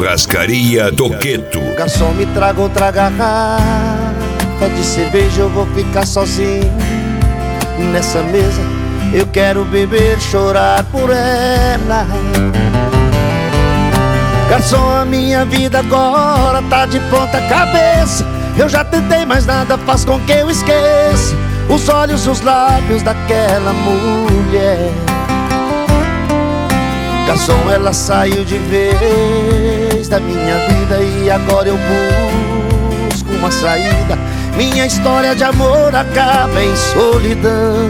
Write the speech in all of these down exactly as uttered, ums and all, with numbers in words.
Churrascaria Toqueto. Garçom, me traga outra garrafa de cerveja, eu vou ficar sozinho nessa mesa. Eu quero beber, chorar por ela. Garçom, a minha vida agora tá de ponta cabeça. Eu já tentei, mas nada faz com que eu esqueça os olhos, os lábios daquela mulher. Garçom, ela saiu de vez da minha vida e agora eu busco uma saída. Minha história de amor acaba em solidão.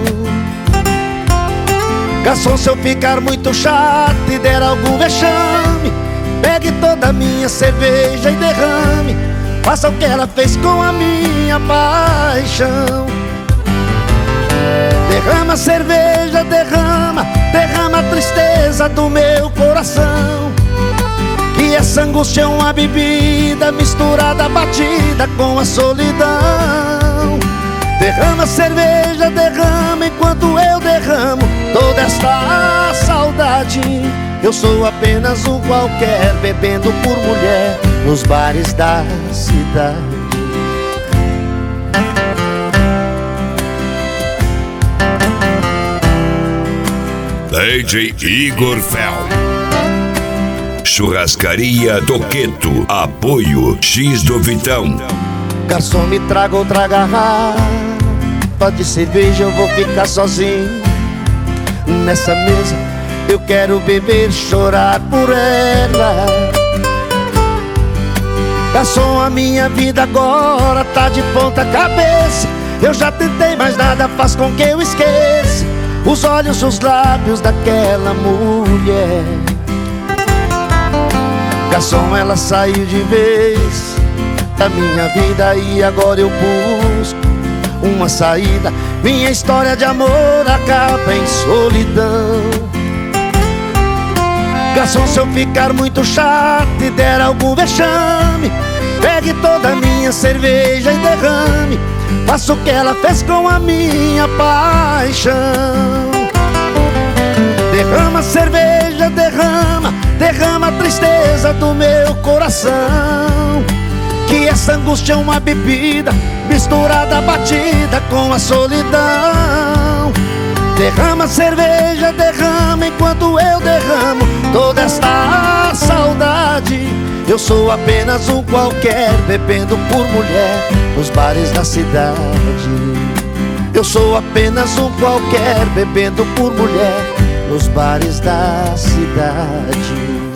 Garçom, se eu ficar muito chato e der algum vexame, pegue toda a minha cerveja e derrame. Faça o que ela fez com a minha paixão. Derrama cerveja, derrama, derrama a tristeza do meu coração. Que essa angústia é uma bebida misturada, batida com a solidão. Derrama cerveja, derrama enquanto eu derramo toda esta saudade. Eu sou apenas um qualquer, bebendo por mulher nos bares da cidade. D J Igor Fel. Churrascaria Toqueto. Apoio X do Vitão. Garçom, me traga outra garrafa de cerveja, eu vou ficar sozinho nessa mesa. Eu quero beber, chorar por ela. Garçom, a minha vida agora tá de ponta cabeça. Eu já tentei, mas nada faz com que eu esqueça os olhos, os lábios daquela mulher. Garçom, ela saiu de vez da minha vida e agora eu busco uma saída. Minha história de amor acaba em solidão. Garçom, se eu ficar muito chato e der algum vexame, pegue toda a minha cerveja e derrame. Faça o que ela fez com a minha paixão. Derrama cerveja, derrama, derrama a tristeza do meu coração. Que essa angústia é uma bebida misturada, batida com a solidão. Derrama cerveja, derrama enquanto eu derramo toda esta saudade. Eu sou apenas um qualquer, bebendo por mulher nos bares da cidade. Eu sou apenas um qualquer, bebendo por mulher nos bares da cidade.